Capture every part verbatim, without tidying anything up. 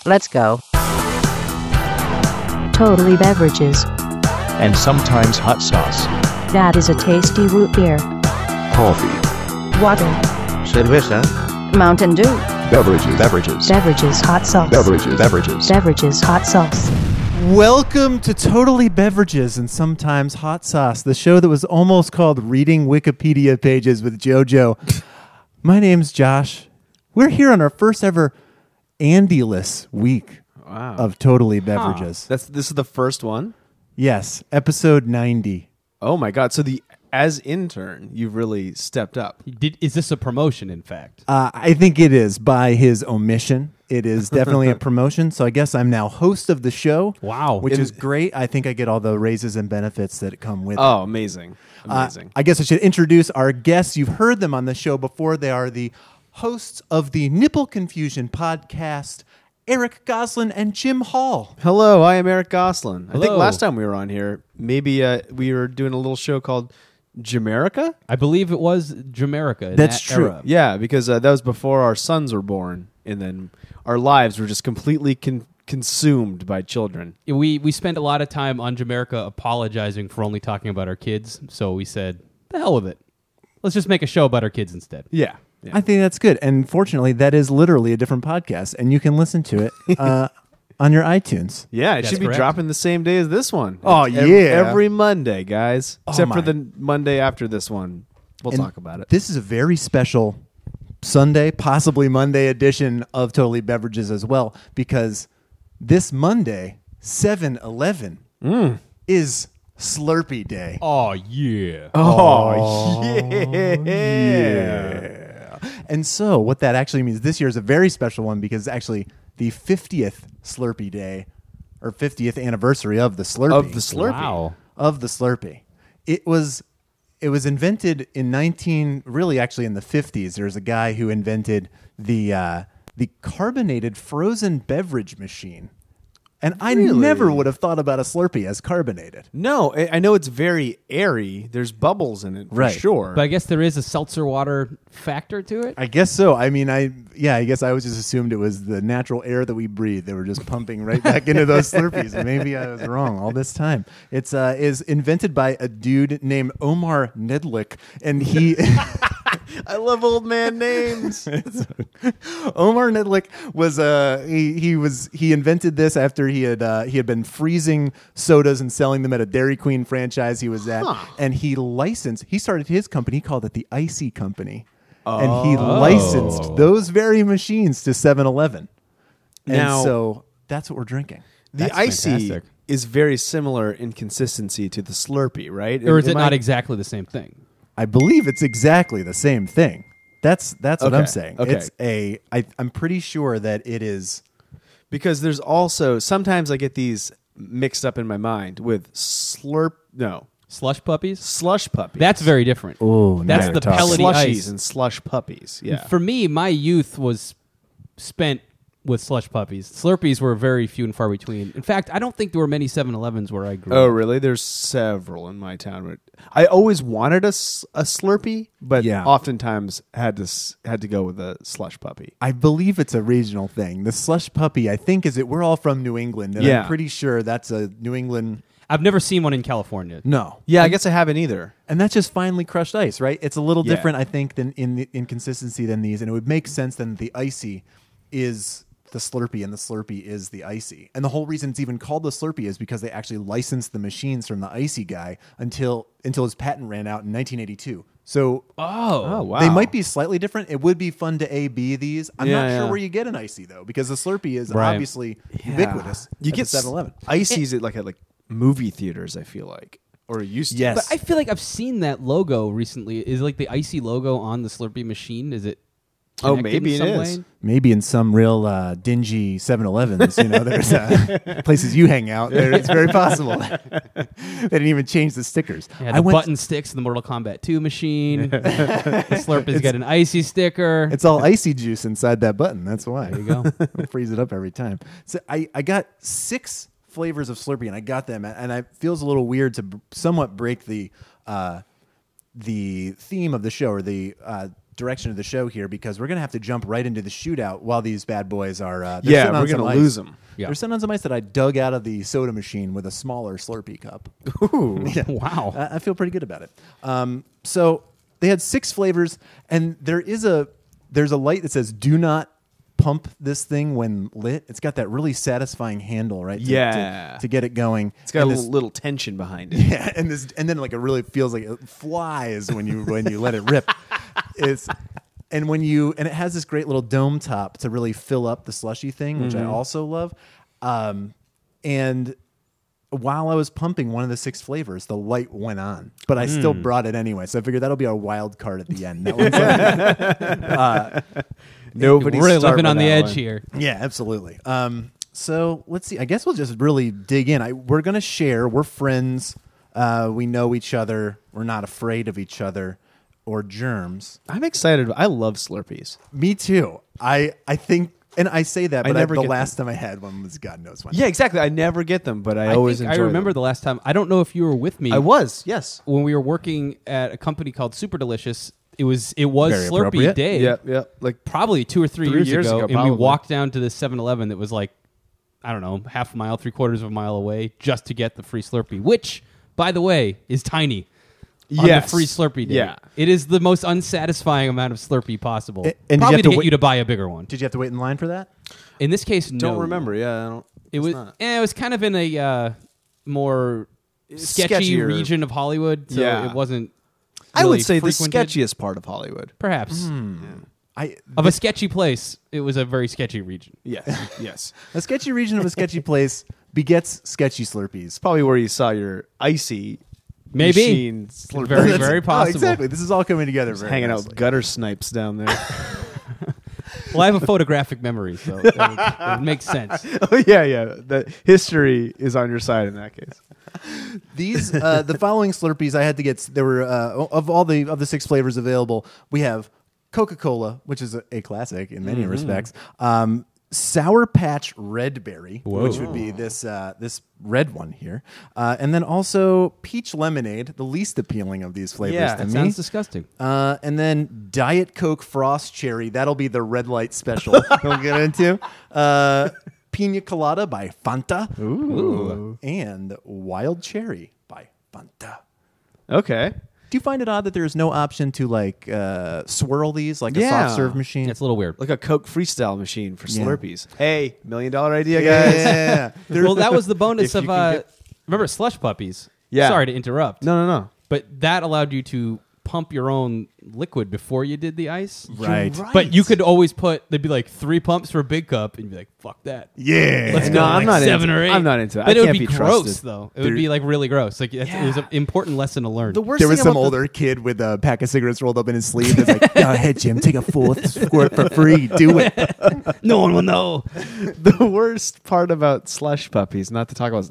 Let's go. Totally Beverages. And sometimes hot sauce. That is a tasty root beer. Coffee. Water. Cerveza. Mountain Dew. Beverages. Beverages. Beverages hot sauce. Beverages. Beverages. Beverages hot sauce. Welcome to Totally Beverages and Sometimes Hot Sauce, the show that was almost called Reading Wikipedia Pages with JoJo. My name's Josh. We're here on our first ever Andy-less week Wow. of Totally Beverages. That's this is the first one. Yes, episode ninety. Oh my god! So the as intern, you've really stepped up. Did, is this a promotion, in fact? Uh, I think it is by his omission. It is definitely a promotion. So I guess I'm now host of the show. Wow. Which In- is great. I think I get all the raises and benefits that come with it. Oh, amazing! Uh, Amazing. I guess I should introduce our guests. You've heard them on the show before. They are the hosts of the Nipple Confusion podcast, Eric Goslin and Jim Hall. Hello, I am Eric Goslin. I think Hello. last time we were on here, maybe uh, we were doing a little show called Jamerica. I believe it was Jamerica. in That's that true. era. Yeah, because uh, that was before our sons were born, and then our lives were just completely con- consumed by children. We we spent a lot of time on Jamerica apologizing for only talking about our kids. So we said, the hell with it. Let's just make a show about our kids instead. Yeah. yeah. I think that's good. And fortunately, that is literally a different podcast, and you can listen to it uh, on your iTunes. Yeah, it That's should be correct. dropping the same day as this one. Oh, Ev- yeah. Every Monday, guys. Oh, Except my. for the Monday after this one. We'll And talk about it. This is a very special Sunday, possibly Monday edition of Totally Beverages as well, because this Monday, seven eleven, Mm. is Slurpee Day. Oh, yeah. Oh, yeah. Yeah. And so what that actually means, this year is a very special one because it's actually the fiftieth Slurpee Day, or fiftieth anniversary of the Slurpee. Of the Slurpee. Wow. Of the Slurpee. It was it was invented in nineteen really actually in the fifties. There was a guy who invented the uh, the carbonated frozen beverage machine. And I Really? never would have thought about a Slurpee as carbonated. No, I I know it's very airy. There's bubbles in it for Right. sure. But I guess there is a seltzer water factor to it. I guess so. I mean, I yeah, I guess I always just assumed it was the natural air that we breathe. They were just pumping right back into those Slurpees. Maybe I was wrong all this time. It's uh, is invented by a dude named Omar Nedlick, and he I love old man names. Omar Nedlick was uh he he was he invented this after he had uh, he had been freezing sodas and selling them at a Dairy Queen franchise he was at, Huh. and he licensed. He started his company. He called it the Icy Company, and he licensed those very machines to seven eleven. And Now- so that's what we're drinking. The That's icy fantastic. is very similar in consistency to the Slurpee, right? Or is Am it I- not exactly the same thing? I believe it's exactly the same thing. That's that's what I'm Okay, saying. okay. It's a. I, I'm pretty sure that it is. Because there's also sometimes I get these mixed up in my mind with slurp no Slush puppies? slush puppies. That's very different. Oh, That's now the you're talking. pellety slushies ice. and slush puppies. Yeah. For me, my youth was spent with slush puppies. Slurpees were very few and far between. In fact, I don't think there were many seven elevens where I grew Oh, up. really? There's several in my town. I always wanted a, s- a Slurpee, but Yeah. oftentimes had to s- had to go with a slush puppy. I believe it's a regional thing. The slush puppy, I think, is it. We're all from New England, and Yeah. I'm pretty sure that's a New England. I've never seen one in California. No, Yeah, I guess I haven't either. and that's just finely crushed ice, right? It's a little Yeah. different, I think, than in the, in consistency than these, and it would make sense then the icy is the Slurpee and the Slurpee is the icy. And the whole reason it's even called the Slurpee is because they actually licensed the machines from the icy guy until until his patent ran out in nineteen eighty-two. So Oh. Oh, wow. they might be slightly different. It would be fun to A B these. I'm Yeah, not sure yeah. where you get an icy though, because the Slurpee is Right. obviously ubiquitous. You at get the seven eleven. ices at like at like movie theaters. I feel like, or it used to. Yes. But I feel like I've seen that logo recently. Is like the icy logo on the Slurpee machine? Is it? Oh, connected maybe in it some is. way? Maybe in some real uh, dingy seven elevens, you know, there's uh, places you hang out. There, it's very possible. They didn't even change the stickers. Yeah, I the went- button sticks in the Mortal Kombat two machine. the Slurpee's got an icy sticker. It's all icy juice inside that button. That's why. There you go. It'll freeze it up every time. So I, I got six flavors of Slurpee, and I got them, and it feels a little weird to b- somewhat break the uh, the theme of the show, or the uh, direction of the show here because we're gonna have to jump right into the shootout while these bad boys are. Uh, they're Yeah, sitting on we're some gonna ice. lose them. Yeah. They're sitting on some ice that I dug out of the soda machine with a smaller Slurpee cup. Ooh. Yeah. Wow. I, I feel pretty good about it. Um, so they had six flavors, and there is a there's a light that says "Do not pump this thing when lit." It's got that really satisfying handle, right? to- Yeah. to, to get it going. It's got a And little, this- little tension behind it. yeah, and this and then like it really feels like it flies when you when you let it rip. It's and when you and it has this great little dome top to really fill up the slushy thing, which I also love. Um, and while I was pumping one of the six flavors, the light went on, but I still brought it anyway. So I figured that'll be our wild card at the end. That one's like- uh, Nobody's really starting living on with the that edge one. here. yeah, absolutely. Um, so let's see. I guess we'll just really dig in. I, we're going to share. We're friends. Uh, we know each other. We're not afraid of each other or germs. I'm excited. I love Slurpees. Me too. I I think, and I say that, I but I never the get last time I had one was God knows when. Yeah, exactly. I never get them, but I, I always think enjoy I remember them. the last time. I don't know if you were with me. I was, yes. when we were working at a company called Super Delicious. It was it was Very Slurpee appropriate. Day. Yep, yep. Like Probably two or three, Three years, years ago, ago, and we probably. walked down to this seven eleven that was like, I don't know, half a mile, three quarters of a mile away, just to get the free Slurpee, which, by the way, is tiny. On Yes. the free Slurpee day. Yeah. It is the most unsatisfying amount of Slurpee possible. A- and did you Probably have to, to get wait- you to buy a bigger one. Did you have to wait in line for that? In this case, don't no. remember. Yeah, I don't. It it's was not. eh, it was kind of in a uh, more sketchy Sketchier. region of Hollywood, so Yeah. it wasn't. I really would say the frequented. sketchiest part of Hollywood. Perhaps I of a sketchy place. It was a very sketchy region. Yes, yes. a sketchy region of a sketchy place begets sketchy Slurpees. Probably where you saw your icy Maybe. machine Slurpee. Very, That's- very oh, possible. exactly. This is all coming together. Very hanging out nicely. with gutter snipes down there. Well, I have a photographic memory, so that would, that would make sense. Oh yeah, yeah. The history is on your side in that case. These uh, the following Slurpees I had to get. There were uh, of all the of the six flavors available. We have Coca-Cola, which is a, a classic in many respects. Um, Sour Patch Red Berry, Whoa. which would be this uh, this red one here, uh, and then also Peach Lemonade, the least appealing of these flavors Yeah, to That me. sounds disgusting. Uh, and then Diet Coke Frost Cherry. That'll be the red light special we'll get into. Uh, Pina Colada by Fanta. Ooh. And Wild Cherry by Fanta. Okay. Do you find it odd that there's no option to like uh, swirl these like a Yeah. soft serve machine? It's a little weird. Like a Coke freestyle machine for Yeah. Slurpees. Hey, million dollar idea, guys. yeah. There- Well, that was the bonus If you of can uh, get- remember Slush Puppies. Yeah. Sorry to interrupt. No, no, no. But that allowed you to pump your own liquid before you did the ice. right. But you could always put there'd be like three pumps for a big cup, and you'd be like, "Fuck that." Yeah. Let's No, go I'm like not seven into- or eight. I'm not into it. But I it would can't be, be gross trusted. though. It would be like really gross. Like it's- it was an important lesson to learn. The worst There was thing some about the- older kid with a pack of cigarettes rolled up in his sleeve that's like, go ahead, Jim, take a fourth squirt for free. Do it. no one will know. the worst part about slush puppies, not to talk about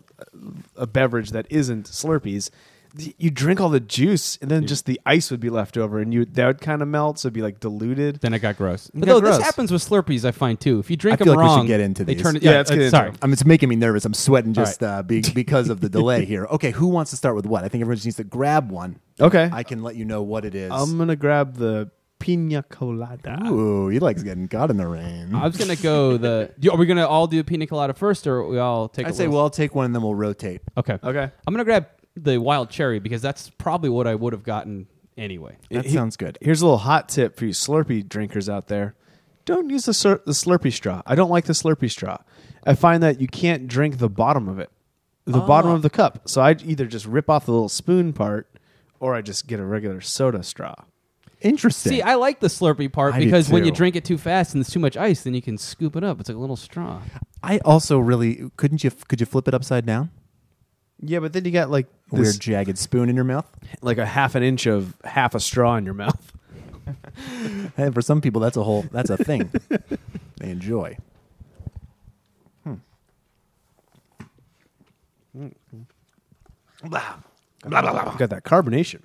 a beverage that isn't Slurpees, th- you drink all the juice and then just the ice would be left over, and you that would kind of melt, so it'd be like diluted. Then it got gross. But got though gross. this happens with Slurpees, I find too. If you drink I feel them like we should wrong, get into they these. turn it. Yeah, Yeah, let's get uh, into sorry. them. I mean, it's making me nervous. I'm sweating just All uh, be, because of the delay here. Okay, who wants to start with what? I think everyone just needs to grab one. Okay, I can let you know what it is. I'm gonna grab the pina colada. Ooh, he likes getting caught in the rain. I was gonna go the. do- Are we gonna all do pina colada first, or we all take? I'd a say, little- well, I'll take one and then we'll rotate. okay, Okay, I'm gonna grab the wild cherry because that's probably what I would have gotten anyway. That He- sounds good. Here's a little hot tip for you Slurpee drinkers out there. Don't use the, slur- the Slurpee straw. I don't like the Slurpee straw. I find that you can't drink the bottom of it, the bottom of the cup. So I either just rip off the little spoon part, or I just get a regular soda straw. Interesting. See, I like the Slurpee part I do because when you too. drink it too fast and there's too much ice, then you can scoop it up. It's like a little straw. I also really couldn't you could you flip it upside down? Yeah, but then you got like A this, weird jagged spoon in your mouth. like a half an inch of half a straw in your mouth. Hey, for some people, that's a whole that's a thing they enjoy. Got that carbonation.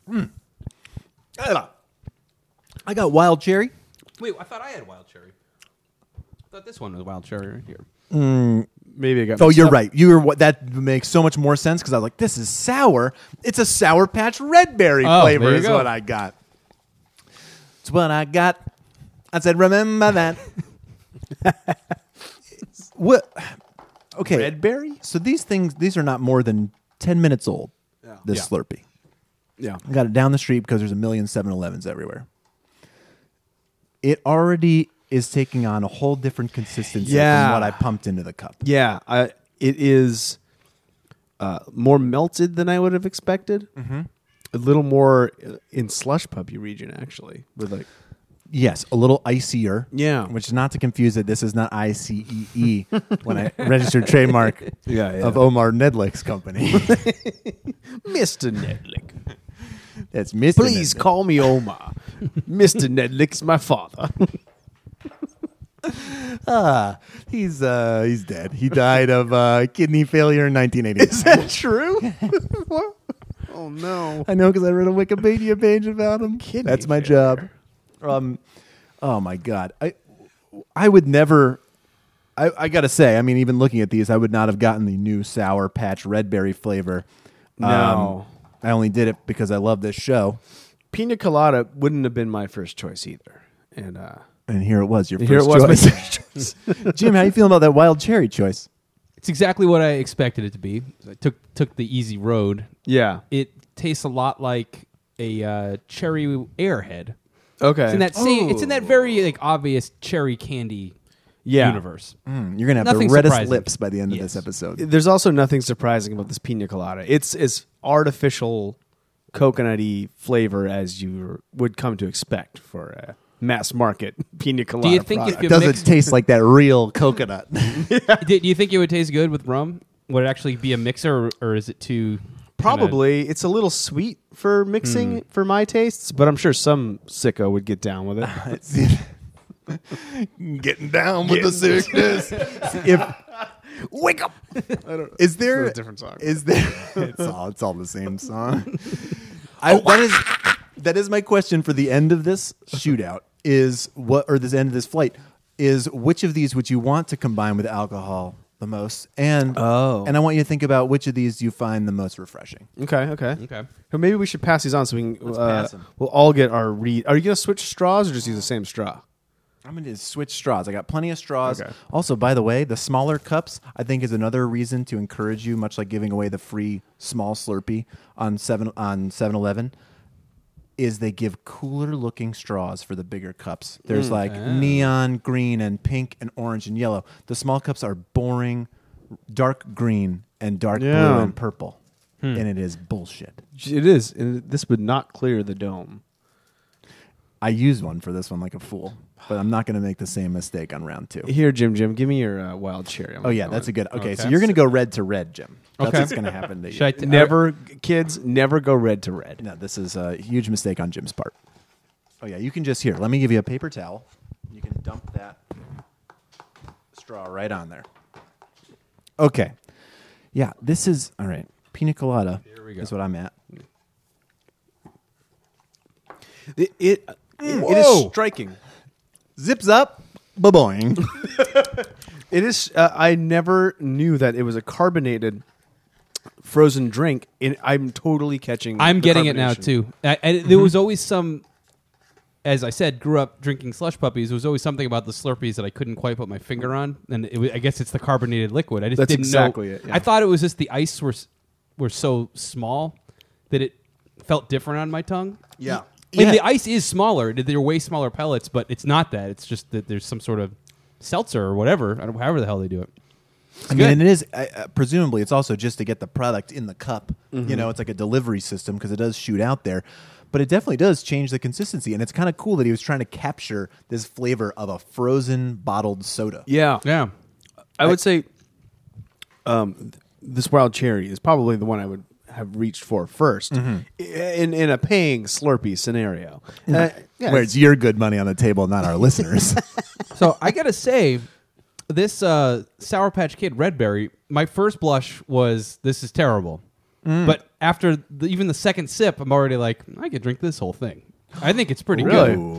I got wild cherry. Wait, I thought I had wild cherry. I thought this one was wild cherry right here. Maybe I got. Oh, mixed you're up. right. You're what that makes so much more sense because I was like, this is sour. It's a Sour Patch Red Berry Oh, flavor there you is go. what I got. It's what I got. I said, remember that. What? Okay. Red berry? So these things, these are not more than ten minutes old. Yeah. This Yeah. Slurpee. Yeah. I got it down the street because there's a million seven elevens everywhere. It already is taking on a whole different consistency Yeah. from what I pumped into the cup. Yeah, I, it is uh, more melted than I would have expected. Mm-hmm. A little more uh, in slush puppy region, actually. With like, Yes, a little icier. Yeah. Which, not to confuse it, this is not I C E E when I registered trademark Yeah, yeah. of Omar Nedlick's company. Mister Nedlick, That's Mister please Nedlick. call me Omar. Mister Nedlick's my father. Ah, he's uh, he's dead. He died of uh, kidney failure in nineteen eighty. Is that true? What? Oh no! I know because I read a Wikipedia page about him. Kidney That's my failure. job. Um, oh my god, I I would never. I, I gotta say, I mean, even looking at these, I would not have gotten the new Sour Patch Red Berry flavor. No. Um, I only did it because I love this show, Pina colada wouldn't have been my first choice either, and uh, and here it was. Your here it first was choice. my first choice. Jim, how you feeling about that wild cherry choice? It's exactly what I expected it to be. I took took the easy road. Yeah. It tastes a lot like a uh, cherry Airhead. Okay. It's in that same. It's in that very like obvious cherry candy Yeah. universe. Mm, you're gonna have Nothing the reddest surprising. lips by the end of Yes. this episode. There's also nothing surprising about this pina colada. It's as artificial coconutty flavor as you would come to expect for a mass market pina colada. Do you think product. if you Does mix, it taste like that real coconut? do you think it would taste good with rum? Would it actually be a mixer, or, or is it too? Probably it's a little sweet for mixing for my tastes, but I'm sure some sicko would get down with it. Getting down with the sickness. If Wake up! is there It's a different song. Is there? It's all it's all the same song. I, that is that is my question for the end of this shootout. Is what or this end of this flight is which of these would you want to combine with alcohol the most? And Oh. and I want you to think about which of these you find the most refreshing. Okay, okay, Okay. So maybe we should pass these on so we can. Let's uh, pass 'em. We'll all get our read. Are you going to switch straws or just use the same straw? I'm going to switch straws. I got plenty of straws. Okay. Also, by the way, the smaller cups, I think, is another reason to encourage you, much like giving away the free small Slurpee on seven on seven eleven, is they give cooler looking straws for the bigger cups. There's like neon green and pink and orange and yellow. The small cups are boring, dark green and dark Yeah. blue and purple. And it is bullshit. It is. And this would not clear the dome. I used one for this one like a fool, but I'm not going to make the same mistake on round two. Here, Jim, Jim, give me your uh, wild cherry. I'm Oh yeah, gonna- that's a good. Okay, so Okay. you're going to go red to red, Jim. That's Okay. what's going to happen to you. Should I t- Never, kids, never go red to red. No, this is a huge mistake on Jim's part. Oh yeah, you can just here. Let me give you a paper towel. You can dump that straw right on there. Okay. Yeah, this is all right. Pina colada Here we go. is what I'm at. It, it, it Whoa. is striking. Zips up, ba-boing. It is. Uh, I never knew that it was a carbonated frozen drink. And I'm totally catching. I'm the getting it now carbonation. too. I, I, there was always some, as I said, grew up drinking slush puppies. There was always something about the Slurpees that I couldn't quite put my finger on, and it was, I guess it's the carbonated liquid. I just That's didn't exactly know. it, yeah. I thought it was just the ice were s- were so small that it felt different on my tongue. Yeah. And Yeah. the ice is smaller. They're way smaller pellets, but it's not that. It's just that there's some sort of seltzer or whatever. I don't, however the hell they do it. I mean, and it is uh, uh, presumably it's also just to get the product in the cup. You know, it's like a delivery system because it does shoot out there, but it definitely does change the consistency. And it's kind of cool that he was trying to capture this flavor of a frozen bottled soda. Yeah, Yeah. I would say, um, th- this wild cherry is probably the one I would have reached for first in in a paying Slurpee scenario. Uh, yeah, Where it's your good money on the table, not our listeners. So I gotta say, this uh, Sour Patch Kid Red Berry, my first blush was this is terrible. But after the, even the second sip, I'm already like, I could drink this whole thing. I think it's pretty Really? good. Ooh.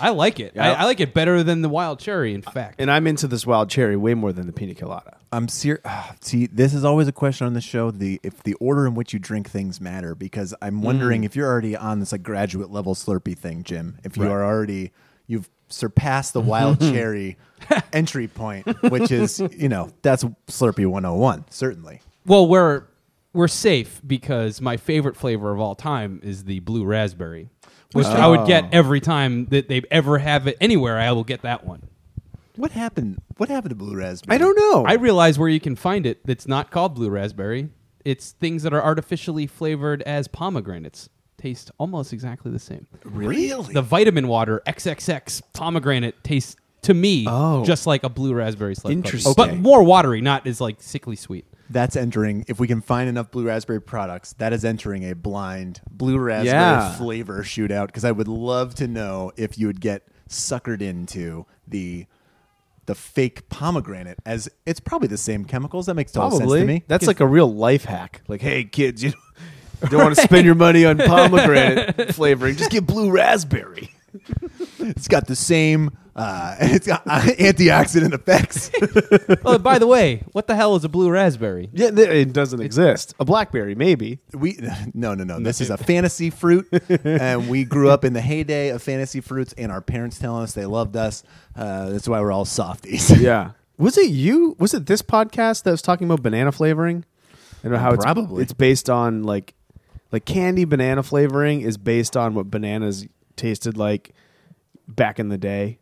I like it. Yeah. I, I like it better than the wild cherry. In fact, And I'm into this wild cherry way more than the pina colada. I'm ser- ah, See, this is always a question on the show: the if the order in which you drink things matter. Because I'm wondering if you're already on this like graduate level Slurpee thing, Jim. If you Right. are already, you've surpassed the wild cherry entry point, which is you know that's Slurpee one oh one certainly. well, we're we're safe because my favorite flavor of all time is the blue raspberry, which I would get every time that they ever have it anywhere. I will get that one. What happened? What happened to blue raspberry? I don't know. I realize where you can find it. That's not called blue raspberry. It's things that are artificially flavored as pomegranates. Taste almost exactly the same. really. The vitamin water X X X pomegranate tastes to me Oh. just like a blue raspberry slush puppy. Interesting. But more watery, not as like sickly sweet. That's entering. If we can find enough blue raspberry products, that is entering a blind blue raspberry Yeah. flavor shootout. Because I would love to know if you would get suckered into the the fake pomegranate, as it's probably the same chemicals. That makes total sense Probably. to me. That's like a real life hack. Like, hey, kids, you don't want to spend your money on pomegranate flavoring. Just get blue raspberry. It's got the same. Uh, it's got uh, antioxidant effects. Oh, by the way, what the hell is a blue raspberry? Yeah, th- it doesn't exist. A blackberry, maybe. We no no no. This is a fantasy fruit, and we grew up in the heyday of fantasy fruits, and our parents telling us they loved us. Uh, that's why we're all softies. Yeah. Was it you? Was it this podcast that was talking about banana flavoring? I don't know how it's Probably. it's based on like like candy banana flavoring is based on what bananas tasted like back in the day.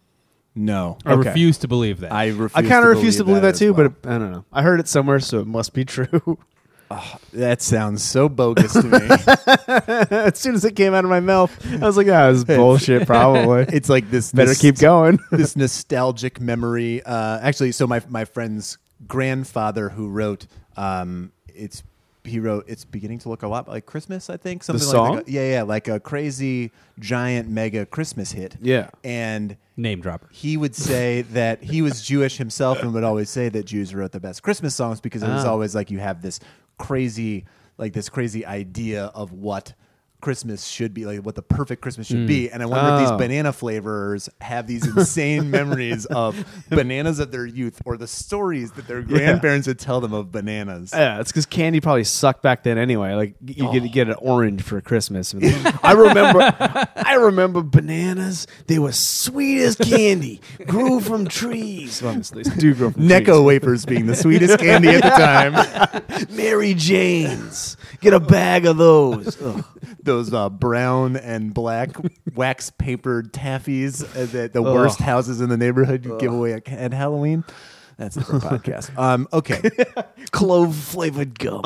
No, I Okay. refuse to believe that. I refuse I kind to of refuse to believe that, as too, well. but it, I don't know. I heard it somewhere, so it must be true. That sounds so bogus to me. As soon as it came out of my mouth, I was like, "Ah, this is bullshit." Probably. It's like this. Better nost- keep going. this nostalgic memory. Uh, actually, so my my friend's grandfather who wrote, um, it's he wrote, it's beginning to look a lot like Christmas. I think something like song? like a, yeah, yeah, like a crazy giant mega Christmas hit. Yeah. and. Name dropper. He would say that he was Jewish himself and would always say that Jews wrote the best Christmas songs because it was Ah. always like you have this crazy, like this crazy idea of what Christmas should be, like what the perfect Christmas should be. And I wonder if Oh. these banana flavorers have these insane memories of bananas of their youth or the stories that their grandparents would tell them of bananas. Yeah, it's because candy probably sucked back then anyway. Like you get get an orange for Christmas. I remember, I remember bananas. They were sweet as candy. Grew from trees. Well, they do grow from Necco wafers being the sweetest candy at the time. trees. Mary Jane's. Get a bag of those. Ugh. Those uh, brown and black wax papered taffies uh, that the worst houses in the neighborhood you give away at, at Halloween. That's a different podcast. Um, okay. Clove flavored gum.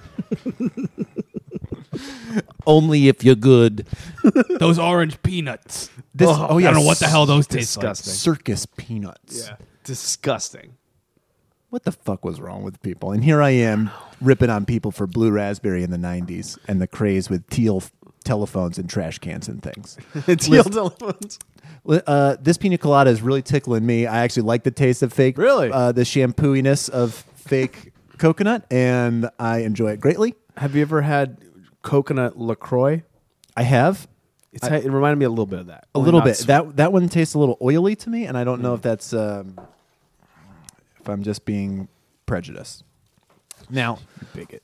Only if you're good. Those orange peanuts. This, Oh, oh, yeah. I don't know what the hell those taste like. Disgusting. Circus peanuts. Disgusting. What the fuck was wrong with people? And here I am ripping on people for blue raspberry in the nineties and the craze with teal f- telephones and trash cans and things. Teal telephones. Li- Uh, this pina colada is really tickling me. I actually like the taste of fake, Really? uh, the shampooiness of fake coconut, and I enjoy it greatly. Have you ever had coconut LaCroix? I have It's, it reminded me a little bit of that. a Only little not bit. sweet. That that one tastes a little oily to me, and I don't know if that's um, if I'm just being prejudiced. Now, bigot.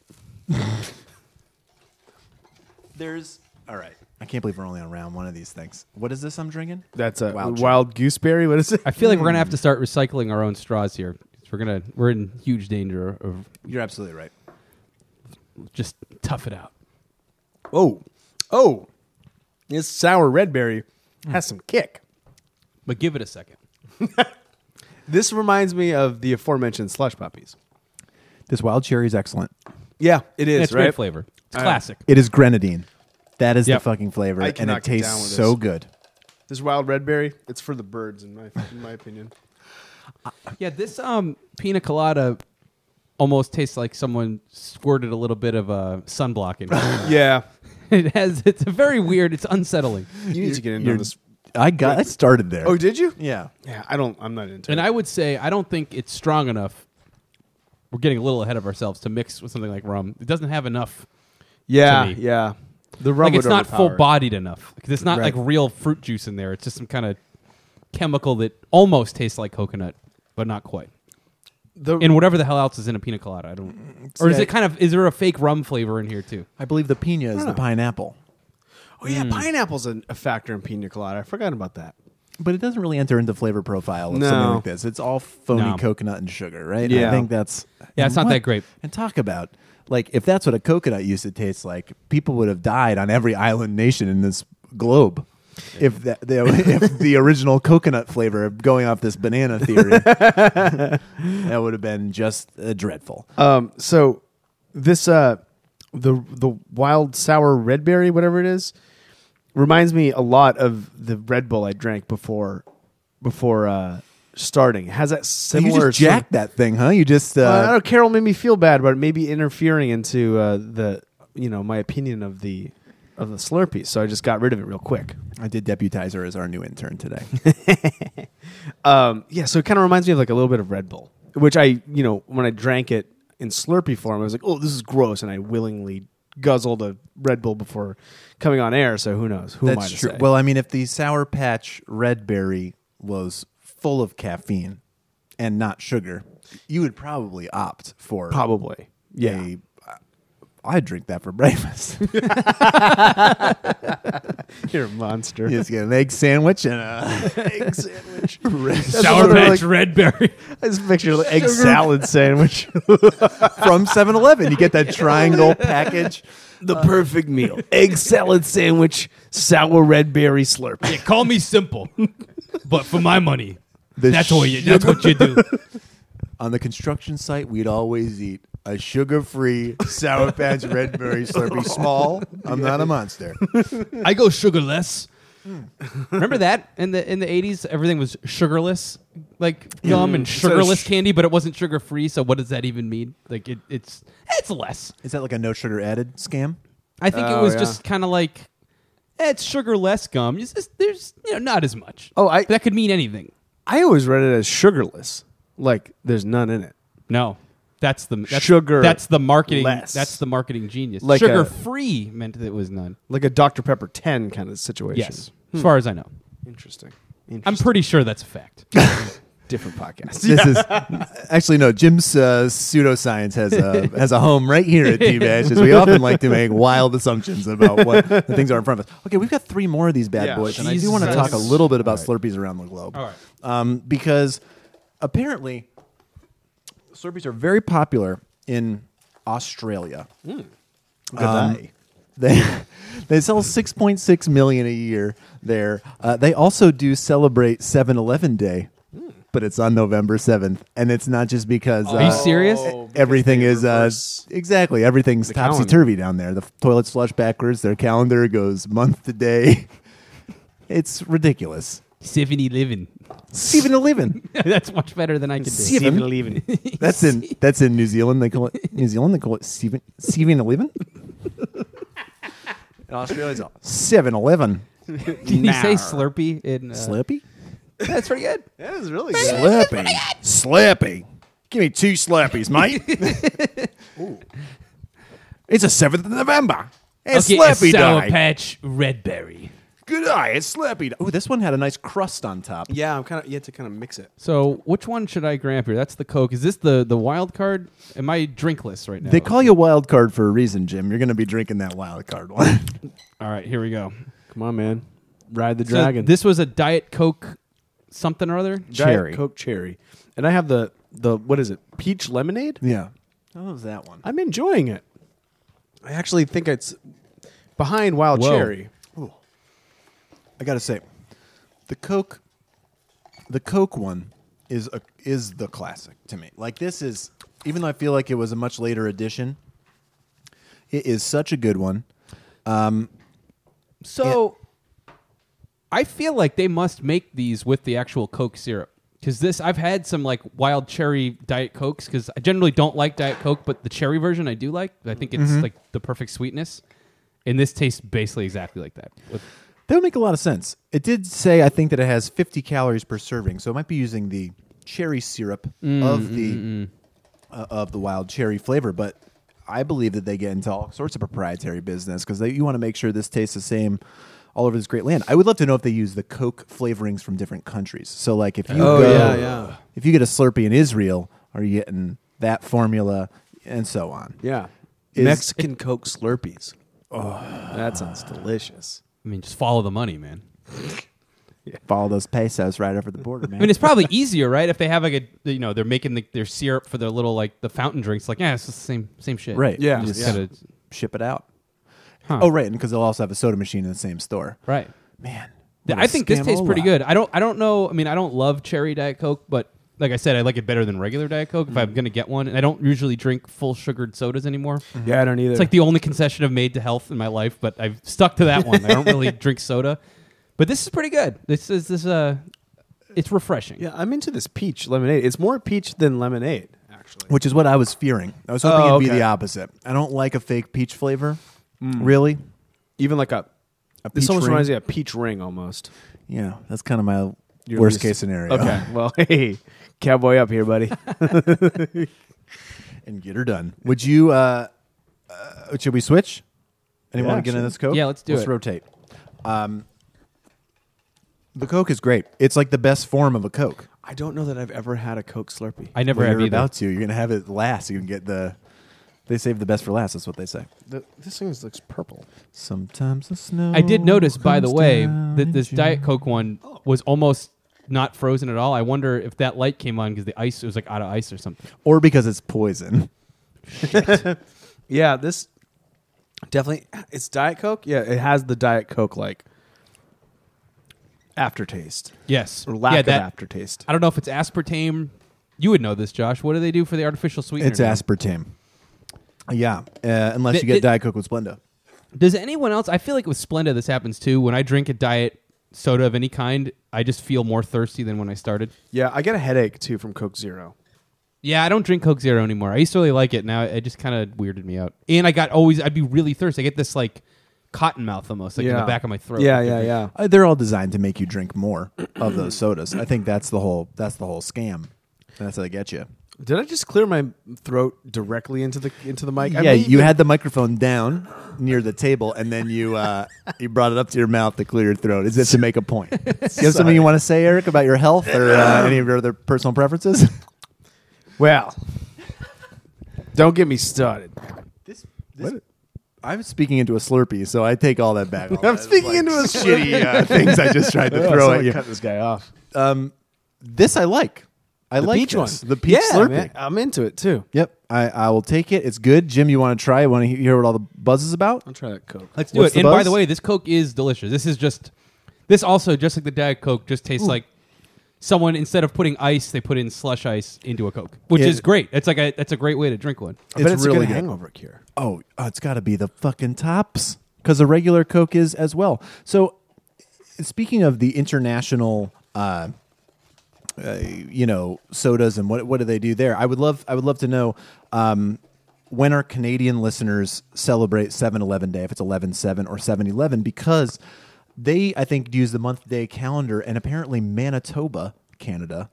there's all right. I can't believe we're only on round one of these things. What is this I'm drinking? That's a Wild wild, cherry. gooseberry. What is it? I feel like we're gonna have to start recycling our own straws here. We're gonna we're in huge danger of You're absolutely right. just tough it out. Oh, oh, this sour red berry has some kick. But give it a second. This reminds me of the aforementioned slush puppies. This wild cherry is excellent. Yeah, it is. And it's right? great flavor. It's Uh, classic. It is grenadine. That is Yep. the fucking flavor, I and cannot it get tastes down with so this. good. This wild red berry, it's for the birds, in my in my opinion. Yeah, this um pina colada almost tastes like someone squirted a little bit of uh, sunblock in it. Yeah, It has. It's a very weird. It's unsettling. you need to get into You're- this. I got. I started there. Oh, did you? yeah. Yeah, I don't. I'm not into And it. I would say I don't think it's strong enough. We're getting a little ahead of ourselves to mix with something like rum. It doesn't have enough. yeah, to me. yeah. The rum like would it's not overpower full it. bodied enough because it's not Right. like real fruit juice in there. It's just some kind of chemical that almost tastes like coconut, but not quite. The, And whatever the hell else is in a pina colada, I don't. Or is See, I- it kind of? Is there a fake rum flavor in here too? I believe the pina is the pineapple, oh yeah, pineapple's a, a factor in pina colada. I forgot about that. but it doesn't really enter into flavor profile of No. something like this. It's all phony No. coconut and sugar, right? Yeah. I think that's Yeah, it's and not what- that great. And talk about like if that's what a coconut used to taste like, people would have died on every island nation in this globe. If that, the, if the original coconut flavor going off this banana theory, that would have been just uh, dreadful. Um, so this uh, the the wild sour red berry, whatever it is, reminds me a lot of the Red Bull I drank before before uh, starting. It has that So similar. you just sort of- jacked that thing, huh? You just uh, Uh, I don't know. Carol made me feel bad, but maybe interfering into uh, the you know my opinion of the of the Slurpee, so I just got rid of it real quick. I did deputize her as our new intern today. Um, yeah, so it kind of reminds me of like a little bit of Red Bull, which I you know when I drank it in Slurpee form, I was like, oh, this is gross, and I willingly guzzled a Red Bull before coming on air. So who knows? Who am I That's to true. say? Well, I mean, if the Sour Patch Red Berry was full of caffeine and not sugar, you would probably opt for probably, yeah. a. I'd drink that for breakfast. You're a monster. You just get an egg sandwich and a egg sandwich. Sour sort of Patch like- Red Berry. I just picture an egg salad sandwich. From seven eleven. You get that triangle package. The perfect meal: egg salad sandwich, sour red berry Slurpee. Yeah, call me simple, but for my money, The that's what you. That's what you do. On the construction site, we'd always eat a sugar-free Sour Patch Red Berry Slurpee. Small. I'm not a monster. I go sugarless. Remember that in the in the eighties, everything was sugarless, like gum and Instead of sugarless sh- candy, but it wasn't sugar free. So what does that even mean? Like it, it's it's less. Is that like a no sugar added scam? I think it Oh, was yeah. just kind of like eh, it's sugarless gum. It's just, there's you know not as much. Oh, I That could mean anything. I always read it as sugarless, like there's none in it. No, that's the that's, Sugar That's the marketing. less. That's the marketing genius. Like sugar a- free meant that it was none. Like a Doctor Pepper ten kind of situation. Yes, as far as I know, Interesting. I'm Interesting. pretty sure that's a fact. different podcast. This is actually no. Jim's uh, pseudoscience has a has a home right here at T-Bash, as we often like to make wild assumptions about what the things are in front of us. Okay, we've got three more of these bad Yeah. boys, and I do want to Jesus. talk a little bit about Slurpees around the globe. All right. um, because apparently Slurpees are very popular in Australia. Good Um, eye. They they sell six point six million a year there. Uh, they also do celebrate seven eleven Day, but it's on November seventh, and it's not just because Are you uh, serious? Oh, everything because is they uh, reverse exactly everything's the topsy turvy down there. The f- toilets flush backwards. Their calendar goes month to day. It's ridiculous. seven eleven. seven eleven. That's much better than I could do. Seven. Eleven. That's in that's in New Zealand. They call it New Zealand. They call it seven seven eleven. In Australia, it's seven eleven. Did he say Slurpee in uh, Slippy. That's pretty good. That is really good. Slurpee. Slurpee. Give me two Slurpees, mate. It's a seventh of November. It's Okay, a Slurpee Sour Day. Patch Red Berry. Good eye. It's Slurpee Day. Oh, this one had a nice crust on top. Yeah, I'm kind of. You have to kind of mix it. So, which one should I grab here? That's the Coke. Is this the the wild card? Am I drinkless right now? They call you wild card for a reason, Jim. You're going to be drinking that wild card one. All right, here we go. Come on, man. Ride the So dragon. this was a Diet Coke, something or other. Diet cherry. Coke cherry, and I have the the what is it? Peach lemonade. yeah. What was that one? I'm enjoying it. I actually think it's behind Wild Whoa. Cherry. I got to say, the Coke, the Coke one is a, is the classic to me. Like this is, even though I feel like it was a much later edition, it is such a good one. So, I feel like they must make these with the actual Coke syrup. Because this, I've had some like wild cherry Diet Cokes. Because I generally don't like Diet Coke, but the cherry version I do like. I think it's like the perfect sweetness, and this tastes basically exactly like that. With, That would make a lot of sense. It did say, I think, that it has fifty calories per serving, so it might be using the cherry syrup of the uh, of the wild cherry flavor. But I believe that they get into all sorts of proprietary business because you want to make sure this tastes the same all over this great land. I would love to know if they use the Coke flavorings from different countries. So, like, if you Oh, go, yeah, yeah. if you get a Slurpee in Israel, are you getting that formula and so on? Yeah. Is- Mexican Coke Slurpees. Oh, that sounds delicious. I mean, just follow the money, man. Follow those pesos right over the border, man. I mean, it's probably easier, right? If they have like a, you know, they're making the, their syrup for their little like the fountain drinks. Like, yeah, it's just the same same shit. right. Yeah. You Just just gotta, ship it out. huh. Oh, right, and because they'll also have a soda machine in the same store. right. Man, Yeah, what a I think this tastes pretty scam-ola. good. I don't I don't know. I mean, I don't love cherry Diet Coke, but like I said, I like it better than regular Diet Coke if I'm gonna get one. And I don't usually drink full sugared sodas anymore. Yeah, I don't either. It's like the only concession I've made to health in my life, but I've stuck to that one. I don't really drink soda, but this is pretty good. This is this uh, it's refreshing. yeah, I'm into this peach lemonade. It's more peach than lemonade, actually. Which is what I was fearing. I was hoping Oh, it'd be okay. the opposite. I don't like a fake peach flavor. Really? Even like a, A this peach almost ring? reminds me of a peach ring almost. Yeah, that's kind of my Your worst least- case scenario. Okay, well, hey, cowboy up here, buddy. And get her done. Would you, uh, uh should we switch? Anyone Yeah, want to get in sure. this Coke? Yeah, let's do let's it. rotate. Um, the Coke is great. It's like the best form of a Coke. I don't know that I've ever had a Coke Slurpee. I never Well, have you're either. about to. You're going to have it last. You can get the, they save the best for last. That's what they say. The, this thing looks purple. Sometimes the snow I did notice, by the comes way, down that in this June. Diet Coke one was almost not frozen at all. I wonder if that light came on because the ice it was like out of ice or something. Or because it's poison. Yeah, this definitely, it's Diet Coke. Yeah, it has the Diet Coke like aftertaste Yes, or lack yeah, of that, aftertaste. I don't know if it's aspartame. You would know this, Josh. What do they do for the artificial sweetener? It's now? aspartame. Yeah, uh, unless Th- you get th- Diet Coke with Splenda. Does anyone else? I feel like with Splenda this happens too. When I drink a diet soda of any kind, I just feel more thirsty than when I started. Yeah, I get a headache too from Coke Zero. Yeah, I don't drink Coke Zero anymore. I used to really like it. Now it just kind of weirded me out. And I got always, I'd be really thirsty. I get this like cotton mouth almost, like in the Yeah. back of my throat. Yeah, Like, yeah, if- yeah. Uh, they're all designed to make you drink more of those sodas. I think that's the whole that's the whole scam. That's how they get you. Did I just clear my throat directly into the into the mic? I yeah, mean, you had the microphone down near the table, and then you uh, you brought it up to your mouth to clear your throat. Is it to make a point? Do you have something you want to say, Eric, about your health or uh, any of your other personal preferences? well. Don't get me started. This, this I'm speaking into a Slurpee, so I take all that back. All I'm that, speaking like, into a shitty uh, things I just tried to Oh, throw someone at you. Cut this guy off. Um, this I like. I The like peach this. one. The peach yeah, Slurpee. man, I'm into it too. Yep, I, I will take it. It's good. Jim, you want to try? Want to hear what all the buzz is about? I'll try that Coke. Let's do What's it. the And by buzz? the way, this Coke is delicious. This is just, this also, just like the Diet Coke, just tastes like someone, instead of putting ice, they put in slush ice into a Coke, which Yeah. is great. It's like a, that's a great way to drink one. I bet It's it's really a good good. hangover cure. Oh, uh, it's got to be the fucking tops because a regular Coke is as well. So, speaking of the international, uh, uh, you know, sodas and what what do they do there? I would love I would love to know um, when our Canadian listeners celebrate seven eleven Day, if it's eleven seven or seven eleven, because they I think use the month day calendar, and apparently Manitoba, Canada,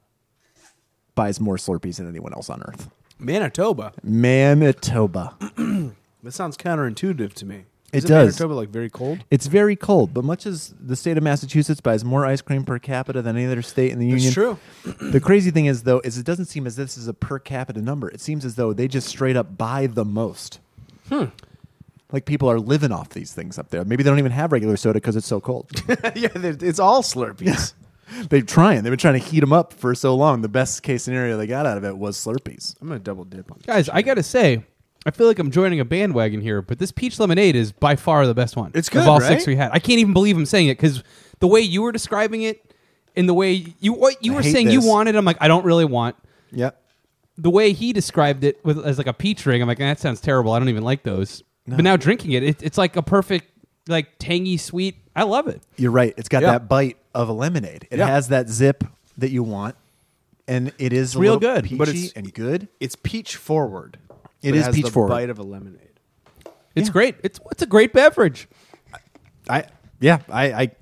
buys more Slurpees than anyone else on Earth. Manitoba. Manitoba. That sounds counterintuitive to me. It Isn't does. Manitoba like very cold? It's very cold, but much as the state of Massachusetts buys more ice cream per capita than any other state in the union. That's true. The crazy thing is, though, is it doesn't seem as this is a per capita number. It seems as though they just straight up buy the most. Hmm. Like people are living off these things up there. Maybe they don't even have regular soda because it's so cold. yeah, it's all Slurpees. They're trying. They've been trying to heat them up for so long. The best case scenario they got out of it was Slurpees. I'm gonna double dip on this. Guys, I got to say, I feel like I'm joining a bandwagon here, but this peach lemonade is by far the best one. It's of good, all right? six we had. I can't even believe I'm saying it because the way you were describing it, and the way you what you I were hate saying you this. wanted, I'm like, I don't really want. Yep. The way he described it with as like a peach ring, I'm like, that sounds terrible. I don't even like those. No. But now drinking it, it, it's like a perfect, like tangy sweet. I love it. You're right. It's got Yeah. that bite of a lemonade. It Yeah. has that zip that you want, and it is a real little good, peachy but it's- and good. It's peach forward. It but is has peach the forward. Bite of a lemonade. It's Yeah. great. It's it's a great beverage. I yeah, I, I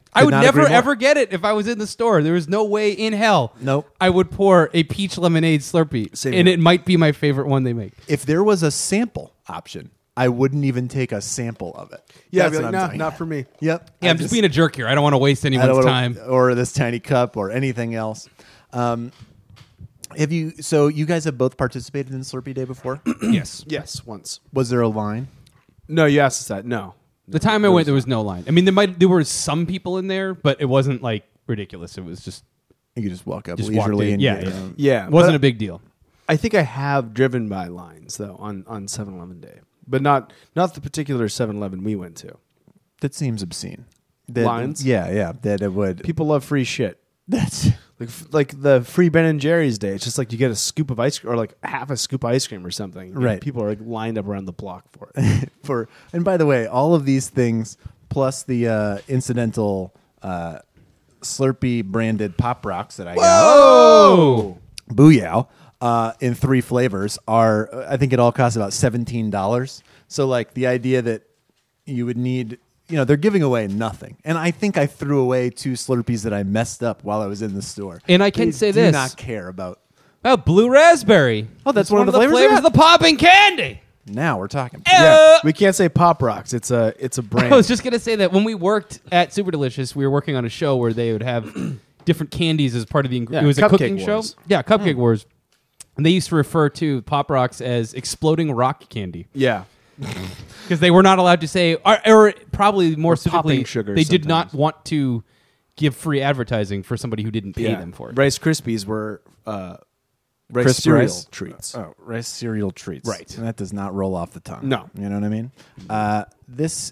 I would not never agree more. ever get it if I was in the store. There was no way in hell. Nope. I would pour a peach lemonade Slurpee, Same and here. it might be my favorite one they make. If there was a sample option, I wouldn't even take a sample of it. Yeah, I'd That's be what like, I'm nah, saying. not for me. Yep. Yeah, I I'm just being a jerk here. I don't want to waste I don't anyone's wanna- time. or this tiny cup or anything else. Um, have you? So you guys have both participated in Slurpee Day before? Yes. Yes, once. Was there a line? No, you asked us that. No. The time I went, there was no line. I mean, there might there were some people in there, but it wasn't like ridiculous. It was just You could just walk up Just walked leisurely in. and Yeah, get yeah. your own- Yeah. it wasn't but a big deal. I think I have driven by lines, though, on, on seven eleven Day. But not not the particular seven eleven we went to. That seems obscene. That, Lines? Yeah, yeah. That it would. People love free shit. That's Like like the free Ben and Jerry's Day. It's just like you get a scoop of ice cream or like half a scoop of ice cream or something. And Right. people are like lined up around the block for it. for. And by the way, all of these things plus the uh, incidental uh, Slurpee branded Pop Rocks that I got. Oh, Booyah, uh, in three flavors are, I think it all costs about seventeen dollars. So, like, the idea that you would need, you know, they're giving away nothing. And I think I threw away two Slurpees that I messed up while I was in the store. And I can They say do this. not care about. oh, blue raspberry. Oh, that's It's one of the the flavors flavors of of the popping candy. Now we're talking. Yeah, we can't say Pop Rocks. It's a it's a brand. I was just gonna say that when we worked at Super Delicious, we were working on a show where they would have different candies as part of the. Ing- Yeah, it was a Cupcake cooking Wars. show. Yeah, Cupcake Wars. And they used to refer to Pop Rocks as exploding rock candy yeah. because they were not allowed to say, or, or probably more Or specifically, popping sugar they did not sometimes. want to give free advertising for somebody who didn't pay yeah. them for it. Rice Krispies were uh, rice Crisp cereal rice? treats. Oh, rice cereal treats. Right. And that does not roll off the tongue. No. You know what I mean? Uh, this,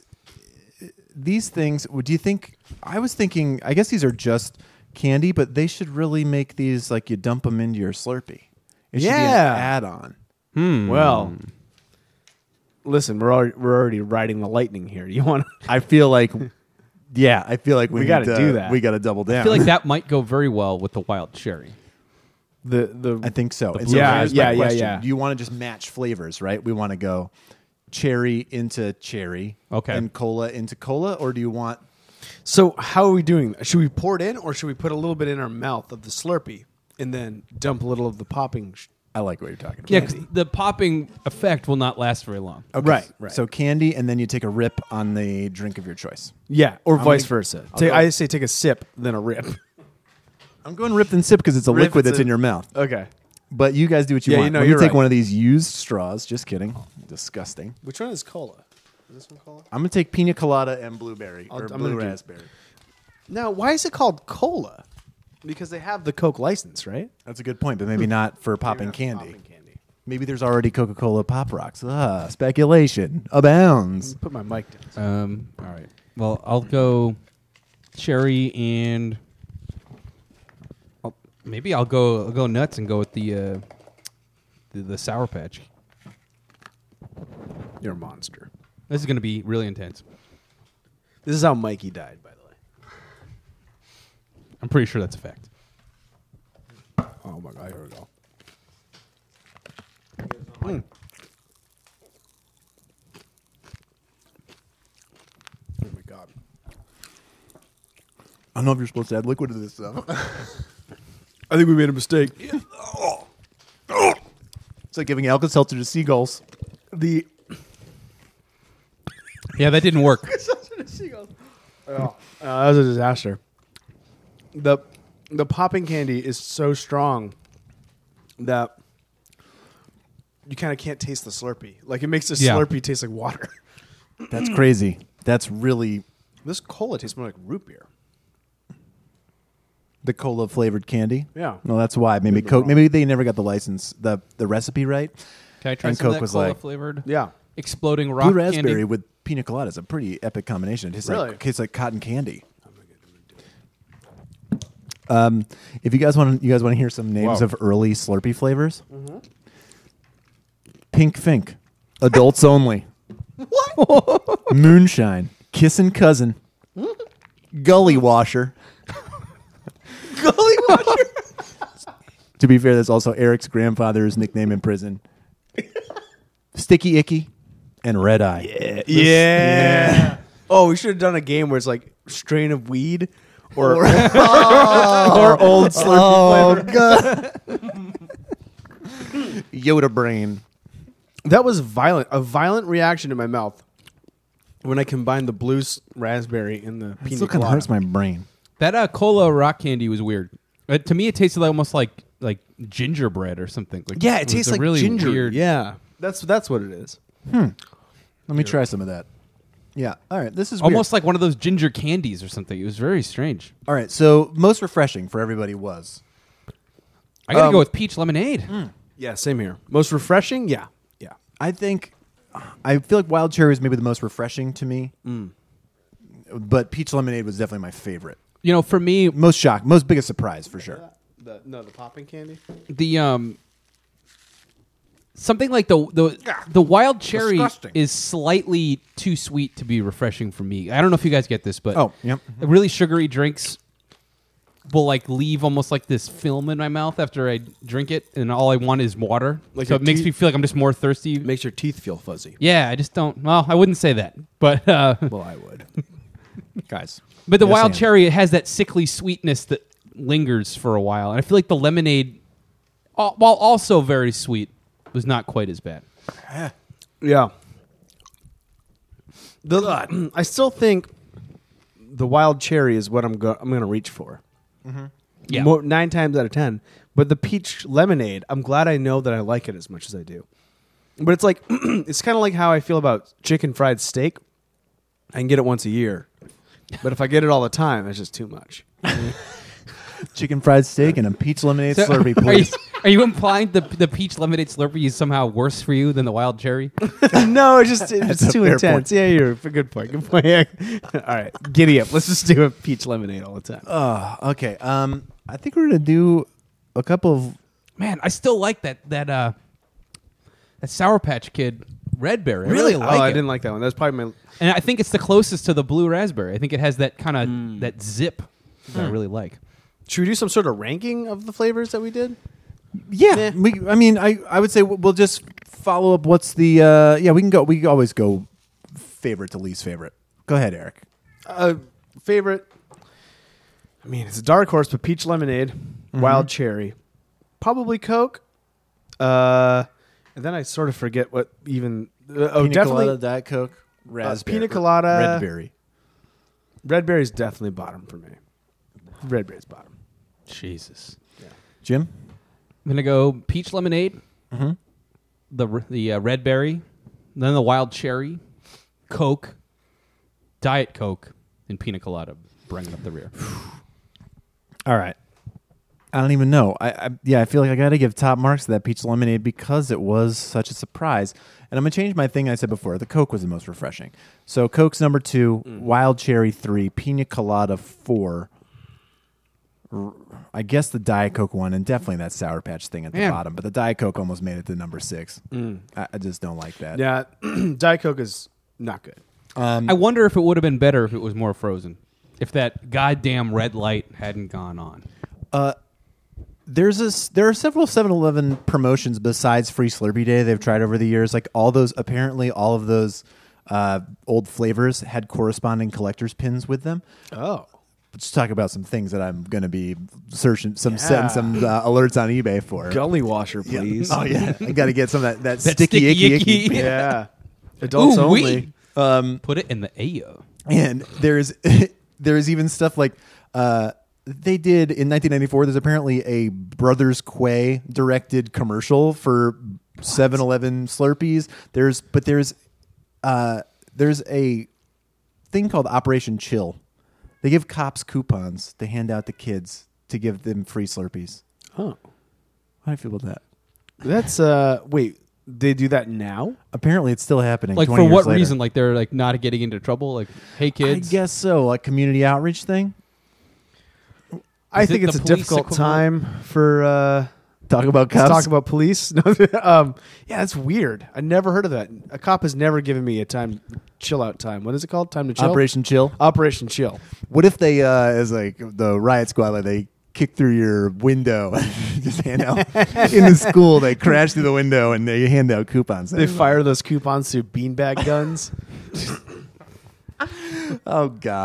these things, do you think, I was thinking, I guess these are just candy, but they should really make these like you dump them into your Slurpee. It should Yeah. be an add-on. Hmm. Well, listen, we're already, we're already riding the lightning here. You want? I feel like, yeah, I feel like we, We need gotta to- do that. We got to double down. I feel like that might go very well with the wild cherry. The the I think so. The And blue so Yeah, here's yeah, my yeah, question. yeah. Do you want to just match flavors, right? We want to go cherry into cherry, Okay. and cola into cola, or do you want? So how are we doing? Should we pour it in, or should we put a little bit in our mouth of the Slurpee and then dump a little of the popping? Sh- I like what you're talking about. Yeah, 'cause the popping effect will not last very long. Okay. Right, right. So candy, and then you take a rip on the drink of your choice. yeah, or I'm vice gonna- versa. I'll Take, go- I say take a sip, then a rip. I'm going rip and sip because it's a Rip, liquid it's that's a- in your mouth. Okay. But you guys do what you Yeah, want. you know, Let me you're take right. one of these used straws. Just kidding. Disgusting. Which one is cola? Is this one cola? I'm gonna take pina colada and blueberry I'll- or I'm blue gonna do- raspberry. Now, why is it called cola? Because they have the Coke license, right? That's a good point, but maybe not for popping candy. Popping candy. Maybe there's already Coca-Cola Pop Rocks. Ah, speculation abounds. Put my mic down. Um, all right. Well, I'll go cherry and I'll, maybe I'll go I'll go nuts and go with the uh, the, the Sour Patch. You're a monster. This is going to be really intense. This is how Mikey died, by the way. I'm pretty sure that's a fact. Oh my god, here we go. Mm. Oh my god. I don't know if you're supposed to add liquid to this stuff. I think we made a mistake. It's like giving Alka-Seltzer to seagulls. The Yeah, that didn't work. uh, that was a disaster. The the popping candy is so strong that you kind of can't taste the Slurpee. Like it makes the Yeah. Slurpee taste like water. That's crazy. That's really This cola tastes more like root beer. the cola flavored candy. Yeah. No, that's why. Maybe Coke. Maybe they never got the license, the the recipe right. Can I try And some of Coke that was cola like- flavored? Yeah. Exploding rock Blue raspberry candy. with pina colada is a pretty epic combination. It tastes Really? like tastes like cotton candy. Um, if you guys want, you guys want to hear some names Wow. of early Slurpee flavors. Pink Fink, adults only. What? Moonshine, Kissin' Cousin, Gully Washer. Gully washer. To be fair, that's also Eric's grandfather's nickname in prison. Sticky Icky and Red Eye. Yeah. Oh, we should have done a game where it's like strain of weed or or, or old Slurpee flavor. God. Yoda brain. That was violent. A violent reaction in my mouth when I combined the blue s- raspberry and the It pina still kind of colada. hurts my brain. That uh, cola rock candy was weird. Uh, to me, it tasted like, almost like like gingerbread or something. Like, Yeah, it was tastes a like really ginger. Weird. Yeah, that's that's what it is. Let me try some of that. Yeah. All right. This is Almost like one of those ginger candies or something. It was very strange. weird. All right. So most refreshing for everybody was. I gotta Um, go with peach lemonade. Yeah, same here. Most refreshing? Yeah, yeah. I think I feel like wild cherry is maybe the most refreshing to me, but peach lemonade was definitely my favorite. You know, for me, Most shock, most biggest surprise for sure. The, no, the popping candy. the um something like the the the wild cherry Disgusting. is slightly too sweet to be refreshing for me. I don't know if you guys get this, but Oh, yep. really sugary drinks will like leave almost like this film in my mouth after I drink it, and all I want is water. Like so your it makes teeth- me feel like I'm just more thirsty. Makes your teeth feel fuzzy. Yeah, I just don't. Well, I wouldn't say that, but uh, Well, I would. Guys. but the Yes, wild and. cherry, it has that sickly sweetness that lingers for a while, and I feel like the lemonade, al- while also very sweet, was not quite as bad. Yeah. The, I still think the wild cherry is what I'm go- I'm going to reach for. Yeah. More, nine times out of ten. But the peach lemonade, I'm glad I know that I like it as much as I do. But it's like it's kind of like how I feel about chicken fried steak. I can get it once a year, but if I get it all the time, that's just too much. Chicken fried steak and a peach lemonade So, Slurpee, are you, please. are you implying the the peach lemonade Slurpee is somehow worse for you than the wild cherry? No, it's just it's That's just a too fair intense. point. Yeah, you're a good point. Good point. Yeah. All right, giddy up. Let's just do a peach lemonade all the time. Oh, okay. Um, I think we're gonna do a couple of. Man, I still like that that uh that Sour Patch Kid red berry. I Really? really oh, like I it. didn't like that one. That's probably my. And I think it's the closest to the blue raspberry. I think it has that kind of Hmm. that zip that I really like. Should we do some sort of ranking of the flavors that we did? Yeah, we. I mean, I, I would say we'll we'll just follow up. What's the? Uh, yeah, we can go. We can always go favorite to least favorite. Go ahead, Eric. Uh, favorite. I mean, it's a dark horse, but peach lemonade, wild cherry, probably Coke. Uh, and then I sort of forget what even. Uh, oh, Pina definitely colada, Diet Coke, raspberry, pina colada. red berry. red berry's definitely bottom for me. Red berry's bottom. Jesus. Jim. I'm gonna go peach lemonade, the r- the uh, red berry, then the wild cherry, Coke, Diet Coke, and pina colada, bringing up the rear. All right. I don't even know. I, I yeah, I feel like I got to give top marks to that peach lemonade because it was such a surprise. And I'm gonna change my thing I said before. The Coke was the most refreshing. So Coke's number two, wild cherry three, pina colada four. R- I guess the Diet Coke one, and definitely that Sour Patch thing at the Man. bottom. But the Diet Coke almost made it to number six. I, I just don't like that. Yeah, Diet Coke is not good. I wonder if it would have been better if it was more frozen. If that goddamn red light hadn't gone on. There's this. There are several seven eleven promotions besides Free Slurpee Day they've tried over the years. Like all those, apparently all of those uh, old flavors had corresponding collector's pins with them. Oh. Let's talk about some things that I'm going to be searching, some Yeah. setting some uh, alerts on eBay for. Gully washer, Yeah. please. Oh yeah, I got to get some of that, that, That sticky, sticky icky, icky. icky. Yeah. Adults Ooh, only. wee. Um, Put it in the Ayo. and there's there's even stuff like uh, they did in nineteen ninety-four. There's apparently a Brothers Quay directed commercial for seven eleven Slurpees. There's but there's uh, there's a thing called Operation Chill. They give cops coupons to hand out to kids to give them free Slurpees. Oh. How do you feel about that? That's, uh, wait, they do that now? Apparently, it's still happening. Like twenty for years what later. reason? Like they're like not getting into trouble. Like, hey kids, I guess so. Like community outreach thing. I Is think it it's the a police difficult equivalent? time for, uh, Talk about to cops. talk about police. No, um, yeah, that's weird. I never heard of that. A cop has never given me a time, chill out time. What is it called? Time to chill? Operation Chill. Operation Chill. What if they, uh, as like the riot squad, like they kick through your window, just hand out in the school. They crash through the window and they hand out coupons. They fire those coupons through beanbag guns. Oh God.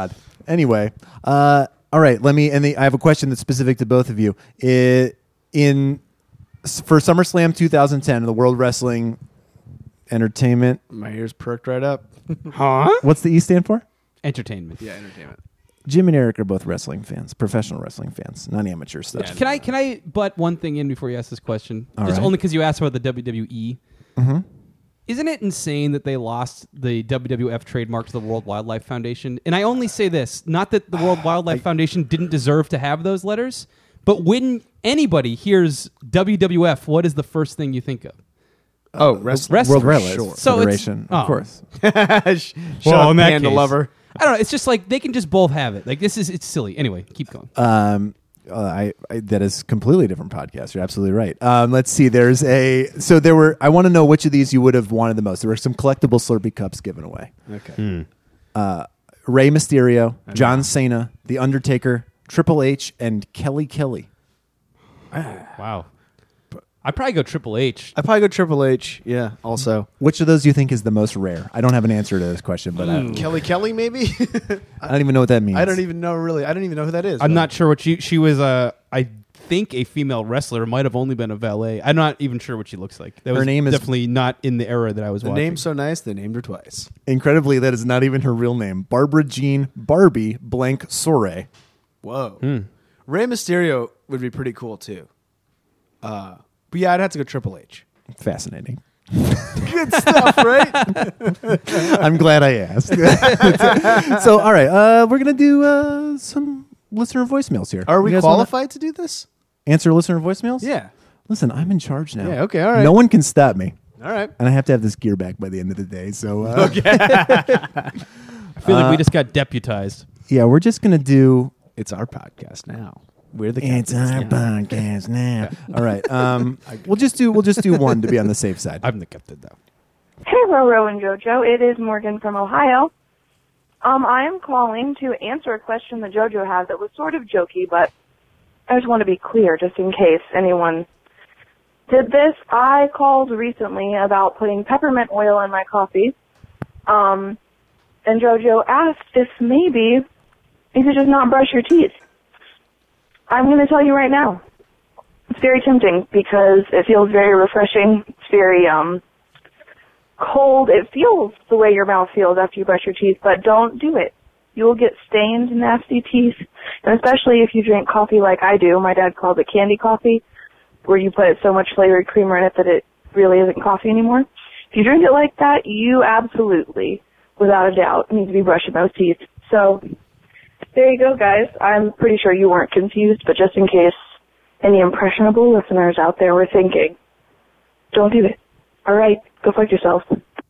Anyway, uh, all right. Let me. And the, I have a question that's specific to both of you. It, in for SummerSlam twenty ten, the World Wrestling Entertainment. My ears perked right up. Huh? What's the E stand for? Entertainment. Yeah, entertainment. Jim and Eric are both wrestling fans, professional wrestling fans, not amateur stuff. Can I can I butt one thing in before you ask this question? All Just right. only because you asked about the W W E. Mm-hmm. Isn't it insane that they lost the W W F trademark to the World Wildlife Foundation? And I only say this, not that the World Wildlife Foundation didn't deserve to have those letters, but when anybody hears W W F, what is the first thing you think of? Oh, wrestling. Wrestling. World Wrestling Sure. So it's- Federation, oh. of course. Shut Well, up, in that panda case- lover. I don't know. It's just like they can just both have it. Like this is it's silly. Anyway, keep going. Um, uh, I, I that is completely different podcast. You're absolutely right. Um, let's see. There's a so there were. I want to know which of these you would have wanted the most. There were some collectible Slurpee cups given away. Okay. Uh, Rey Mysterio, John Cena, The Undertaker, Triple H, and Kelly Kelly. Wow. I'd probably go Triple H. I probably go Triple H. Yeah. Also, Which of those do you think is the most rare? I don't have an answer to this question, but I, Kelly Kelly, maybe. I don't even know what that means. I don't even know. Really, I don't even know who that is. I'm really. not sure what she she was. Uh, I think a female wrestler. Might have only been a valet. I'm not even sure what she looks like. That Her was name is- definitely not in the era that I was The watching. name's so nice, they named her twice. Incredibly, that is not even her real name. Barbara Jean Barbie Blank Soray. Whoa. Rey Mysterio would be pretty cool too. Uh, but yeah, I'd have to go Triple H. Fascinating. Good stuff, right? I'm glad I asked. So, all right, uh, we're gonna do uh, some listener voicemails here. Are we You guys wanna qualified to do this? Answer listener voicemails? Yeah. Listen, I'm in charge now. Yeah, okay, all right. No one can stop me, All right. and I have to have this gear back by the end of the day. So, uh, I feel like we just got deputized. yeah, we're just gonna do. It's our podcast now. We're the It's captains our now. podcast now. All right, um, we'll just do. We'll just do one to be on the safe side. I'm the captain though. Hey, Roro and JoJo. It is Morgan from Ohio. Um, I am calling to answer a question that JoJo has that was sort of jokey, but I just want to be clear just in case anyone did this. I called recently about putting peppermint oil in my coffee, um, and JoJo asked if maybe you could just not brush your teeth. I'm going to tell you right now. It's very tempting because it feels very refreshing. It's very, um... cold. It feels the way your mouth feels after you brush your teeth, but don't do it. You will get stained, nasty teeth, and especially if you drink coffee like I do. My dad calls it candy coffee, where you put so much flavored creamer in it that it really isn't coffee anymore. If you drink it like that, you absolutely, without a doubt, need to be brushing those teeth. So there you go, guys. I'm pretty sure you weren't confused, but just in case any impressionable listeners out there were thinking, don't do it. All right, go fuck yourself.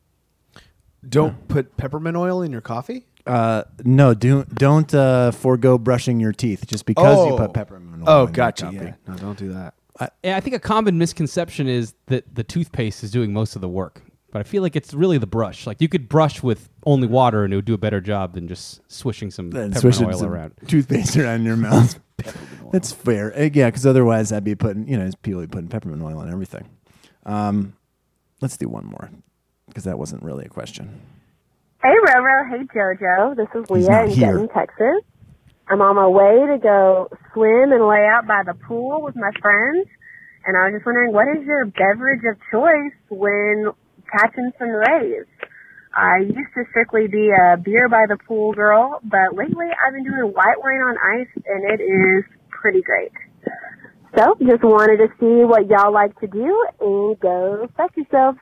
Don't put peppermint oil in your coffee? Uh, no, do, don't uh, forego brushing your teeth just because you Oh. put peppermint oil Oh, in your gotcha. coffee. Yeah. No, don't do that. Yeah, I think a common misconception is that the toothpaste is doing most of the work, but I feel like it's really the brush. Like you could brush with only water and it would do a better job than just swishing some Then peppermint swishing oil some around. toothpaste around in your mouth. That's fair. Uh, yeah, because otherwise I'd be putting, you know, people would be putting peppermint oil on everything. Um, let's do one more because that wasn't really a question. Hey, Roro. Hey, JoJo. This is He's Leah not in here. Denton, Texas. I'm on my way to go swim and lay out by the pool with my friends. And I was just wondering, what is your beverage of choice when catching some rays? I used to strictly be a beer by the pool girl, but lately I've been doing white wine on ice, and it is pretty great. So, just wanted to see what y'all like to do, and go fuck yourself.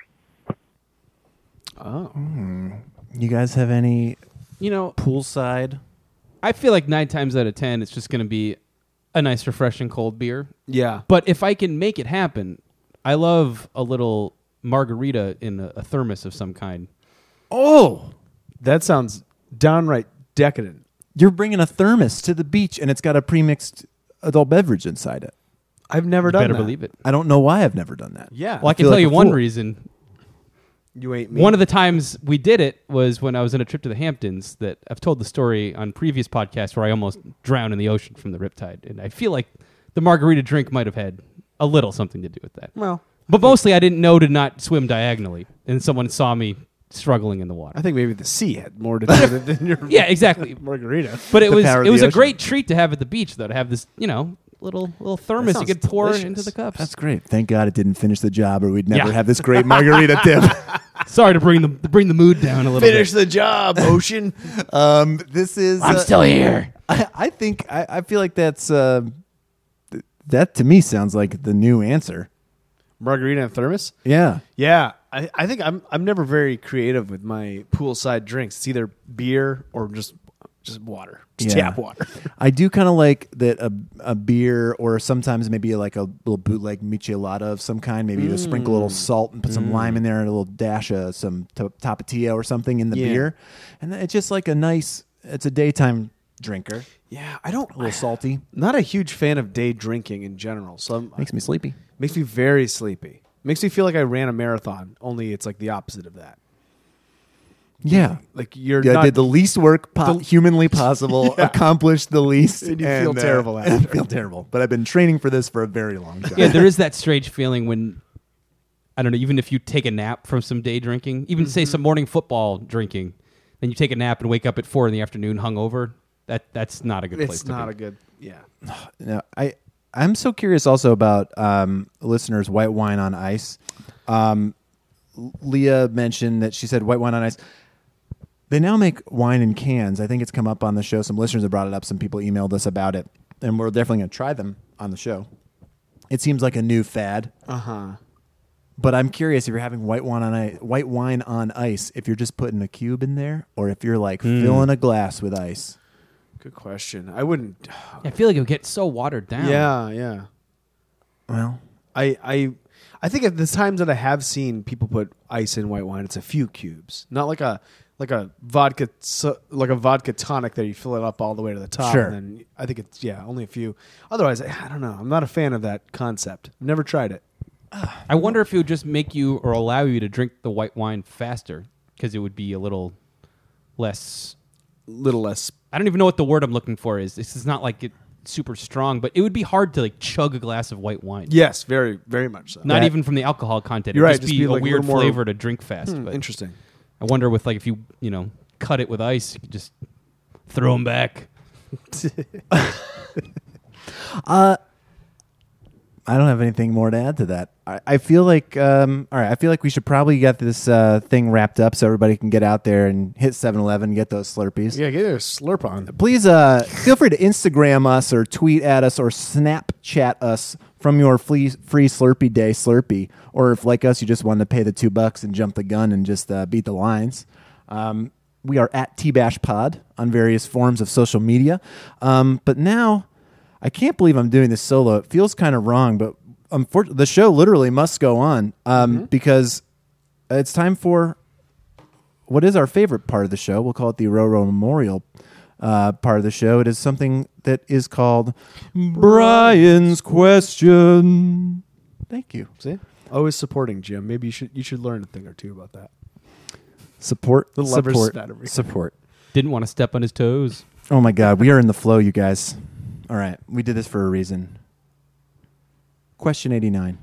Oh. You guys have any You know, poolside? I feel like nine times out of ten, it's just going to be a nice, refreshing cold beer. Yeah. But if I can make it happen, I love a little margarita in a, a thermos of some kind. Oh, That sounds downright decadent. you're bringing a thermos to the beach and it's got a premixed adult beverage inside it. I've never You done better that. believe it. I don't know why I've never done that. Yeah. Well, I, can feel tell like you a one fool. reason. You ain't me. One of the times we did it was when I was on a trip to the Hamptons. That I've told the story on previous podcasts where I almost drowned in the ocean from the riptide, and I feel like the margarita drink might have had a little something to do with that. Well, But mostly, I didn't know to not swim diagonally, and someone saw me struggling in the water. I think maybe the sea had more to do with it than your Yeah, exactly. margarita. But it The was power of it was the a ocean. great treat to have at the beach, though, to have this, you know, little little thermos you sounds could pour delicious. into the cups. That's great. Thank God it didn't finish the job, or we'd never Yeah. have this great margarita tip. Sorry to bring the to bring the mood down a little Finish bit. the job, ocean. Um, this is. I'm uh, still here. I, I think I, I feel like that's uh, th- that to me sounds like the new answer. Margarita and thermos. Yeah. Yeah, I, I think I'm I'm never very creative with my poolside drinks. It's either beer or just just water, just Yeah. tap water. I do kind of like that a, a beer, or sometimes maybe like a little bootleg michelada of some kind. Maybe you sprinkle a little salt and put some lime in there, and a little dash of some to- tapatio or something in the Yeah. beer, and then it's just like a nice. It's a daytime drinker, Yeah, I don't. a little salty. Not a huge fan of day drinking in general. So I'm, Makes me sleepy. makes me very sleepy. Makes me feel like I ran a marathon. Only it's like the opposite of that. Yeah. Like you're Yeah, not, did the least work po- The- humanly possible, Yeah. accomplished the least, And you feel terrible and after. feel terrible. But I've been training for this for a very long time. Yeah, there is that strange feeling when, I don't know, even if you take a nap from some day drinking, even say some morning football drinking, then you take a nap and wake up at four in the afternoon hungover. That that's not a good place it's to not be. a good. Yeah. Now, I I'm so curious also about um, listeners' white wine on ice. Um, Leah mentioned that she said white wine on ice. They now make wine in cans. I think it's come up on the show. Some listeners have brought it up. Some people emailed us about it, and we're definitely going to try them on the show. It seems like a new fad. Uh huh. But I'm curious if you're having white wine on ice, white wine on ice, if you're just putting a cube in there, or if you're like filling a glass with ice. Good question. I wouldn't. I feel like it would get so watered down. Yeah, yeah. Well, I I I think at the times that I have seen people put ice in white wine, it's a few cubes, not like a like a vodka so, like a vodka tonic that you fill it up all the way to the top. Sure. And then I think it's yeah, only a few. Otherwise, I, I don't know. I'm not a fan of that concept. I've never tried it. I wonder if it would just make you or allow you to drink the white wine faster because it would be a little less. Little less. I don't even know what the word I'm looking for is. This is not like it super strong, but it would be hard to like chug a glass of white wine. Yes, very very much so. Not That- even from the alcohol content. You're It'd right, just just be, be, like, a a weird little more- flavor to drink fast. Hmm, but interesting. I wonder with like if you you know cut it with ice, you could just throw them back. Uh, I don't have anything more to add to that. I, I feel like, um, all right, I feel like we should probably get this uh, thing wrapped up so everybody can get out there and hit seven eleven and get those Slurpees. Yeah, get a slurp on. Please uh, feel free to Instagram us or tweet at us or Snapchat us from your free, free Slurpee Day Slurpee. Or if, like us, you just wanted to pay the two bucks and jump the gun and just uh, beat the lines. Um, we are at T Bash Pod on various forms of social media. Um, but now, I can't believe I'm doing this solo. It feels kind of wrong, but unfortunately, the show literally must go on um, Mm-hmm. because it's time for what is our favorite part of the show. We'll call it the Roro Memorial uh, part of the show. It is something that is called Brian's Question. Thank you. See, always supporting Jim. Maybe you should you should learn a thing or two about that. Support, The lever's support, spat over here. support. Didn't want to step on his toes. Oh my God, we are in the flow, you guys. All right, we did this for a reason. Question eighty-nine.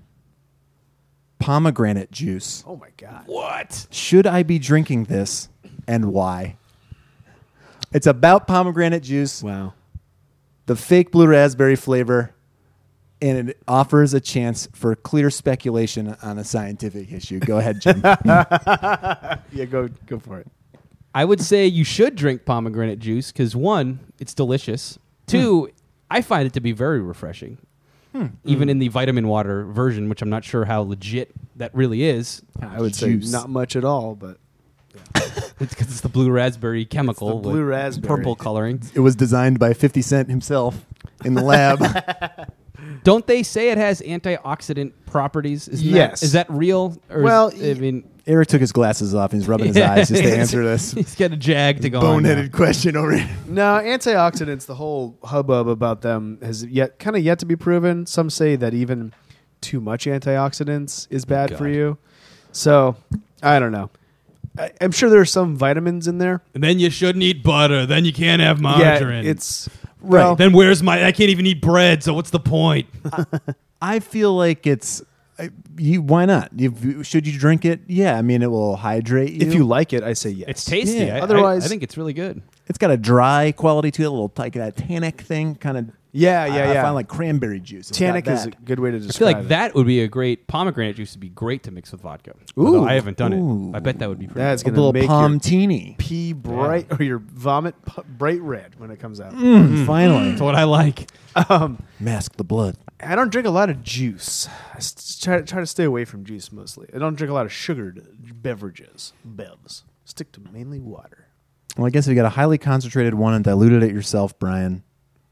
Pomegranate juice. Oh my god. What? Should I be drinking this, and why? It's about pomegranate juice, Wow. the fake blue raspberry flavor, and it offers a chance for clear speculation on a scientific issue. Go ahead, Jim. Yeah, go go for it. I would say you should drink pomegranate juice because one, it's delicious. Two, I find it to be very refreshing. Even in the vitamin water version, which I'm not sure how legit that really is. I would Juice. say not much at all, but It's because it's the blue raspberry chemical It's the blue with raspberry. purple coloring. It was designed by fifty Cent himself in the lab. Don't they say it has antioxidant properties? Isn't Yes. That, is that real? Or Well, is, I mean, Eric took his glasses off and he's rubbing his eyes just to answer this he's got a jag to go on. now. boneheaded question over here. no, antioxidants, the whole hubbub about them has yet kind of yet to be proven. Some say that even too much antioxidants is bad for God. you. So, I don't know. I, I'm sure there are some vitamins in there. And then you shouldn't eat butter. Then you can't have Yeah, it's Right. well, Then where's my? I can't even eat bread. So what's the point? I feel like it's You why not? You, should you drink it? Yeah, I mean it will hydrate you. If you like it, I say yes. It's tasty. Yeah. I, Otherwise- I, I think it's really good. It's got a dry quality to it, a little like that tannic thing, kind of. Yeah, yeah, I, I yeah. find like cranberry juice. It's Tannic got is a that. good way to I feel describe like it. that would be a great pomegranate juice. Would be great to mix with vodka. Ooh. Although I haven't done Ooh. it. I bet that would be pretty. That's a gonna little make palm your teeny. pee bright or your vomit p- bright red when it comes out. Mm, finally, That's what I like. Um, mask the blood. I don't drink a lot of juice. I s- try, try to stay away from juice mostly. I don't drink a lot of sugared beverages, bevs. Stick to mainly water. Well, I guess if you got a highly concentrated one and diluted it yourself, Brian,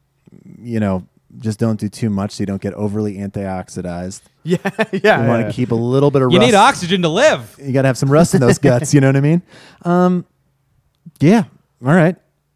you know, just don't do too much so you don't get overly antioxidized. Yeah, yeah. You want yeah. to keep a little bit of You rust. need oxygen to live. You got to have some rust in those guts. You know what I mean? Um, yeah. All right.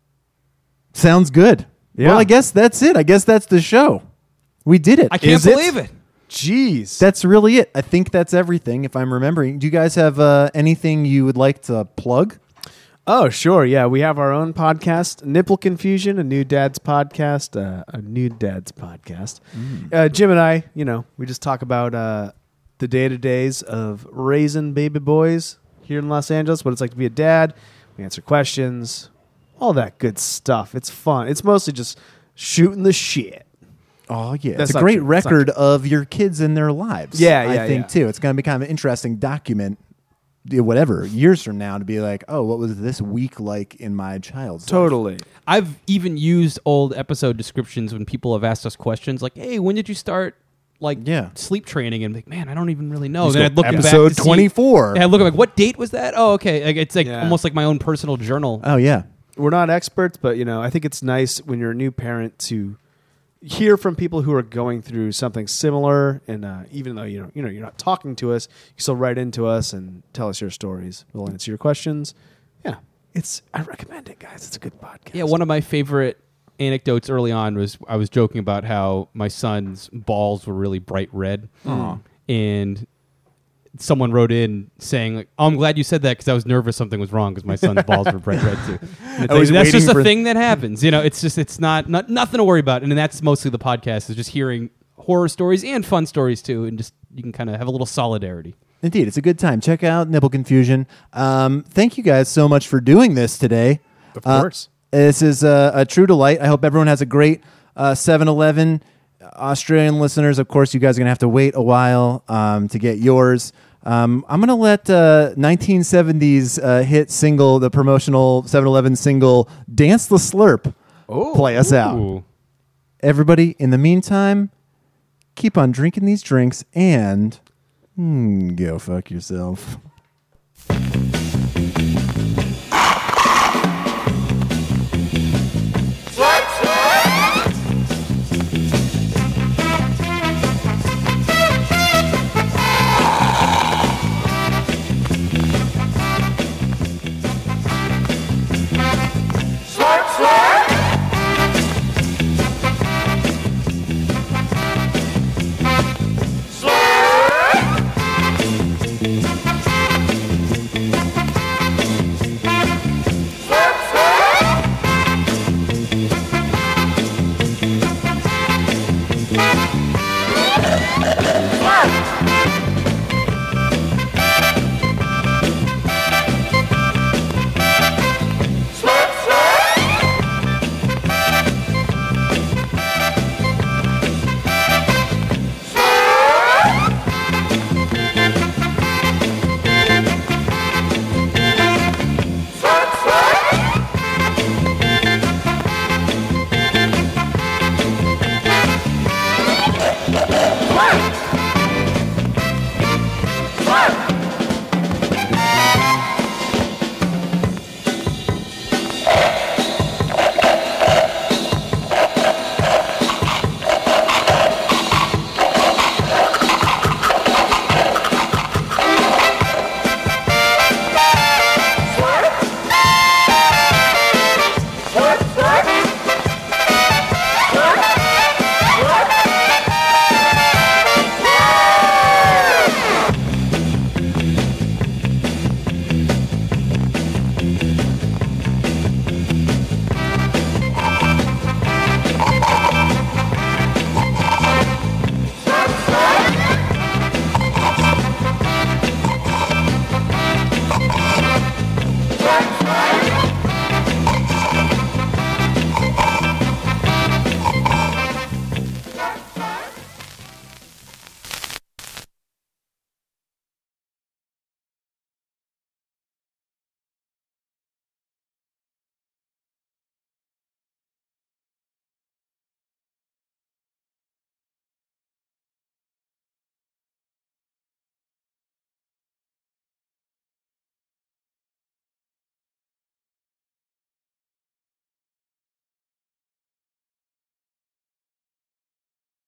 Sounds good. Yeah. Well, I guess that's it. I guess that's the show. We did it. I can't Is it? believe it. Jeez. That's really it. I think that's everything. If I'm remembering, do you guys have uh, anything you would like to plug? Oh, sure. Yeah, we have our own podcast, Nipple Confusion, a new dad's podcast, uh, a new dad's podcast. Uh, Jim and I, you know, we just talk about uh, the day-to-days of raising baby boys here in Los Angeles, what it's like to be a dad. We answer questions, all that good stuff. It's fun. It's mostly just shooting the shit. Oh yeah, That's it's a not great true. That's not record of your kids and their lives. Yeah, yeah, I think yeah. too. It's going to be kind of an interesting document, yeah, whatever years from now, to be like, oh, what was this week like in my child's life? Totally. I've even used old episode descriptions when people have asked us questions like, "Hey, when did you start like Yeah. sleep training?" And I'm like, "Man, I don't even really know." Just Then go, I'd look back episode to see- twenty-four. Yeah, I look like, what date was that? Oh, okay. Like, it's like Yeah. almost like my own personal journal. Oh yeah, We're not experts, but you know, I think it's nice when you're a new parent to hear from people who are going through something similar. And uh, even though you know, you know, you're not talking to us, you still write into us and tell us your stories. We'll answer your questions. Yeah, it's. I recommend it, guys. It's a good podcast. Yeah, one of my favorite anecdotes early on was I was joking about how my son's balls were really bright red, and someone wrote in saying, like, "Oh, I'm glad you said that because I was nervous something was wrong because my son's balls were bright red too." And it's I like, was that's just waiting a for- thing that happens, you know. It's just it's not, not nothing to worry about, and that's mostly the podcast is just hearing horror stories and fun stories too, and just you can kind of have a little solidarity. indeed, it's a good time. Check out Nipple Confusion. Um, thank you guys so much for doing this today. Of Uh, course. This is a, a true delight. I hope everyone has a great uh, seven eleven. Australian listeners, of course, you guys are going to have to wait a while um, to get yours. Um, I'm going to let uh, nineteen seventies uh, hit single, the promotional seven eleven single, Dance the Slurp, play us out. Ooh. Everybody, in the meantime, keep on drinking these drinks and mm, go fuck yourself. Slurp!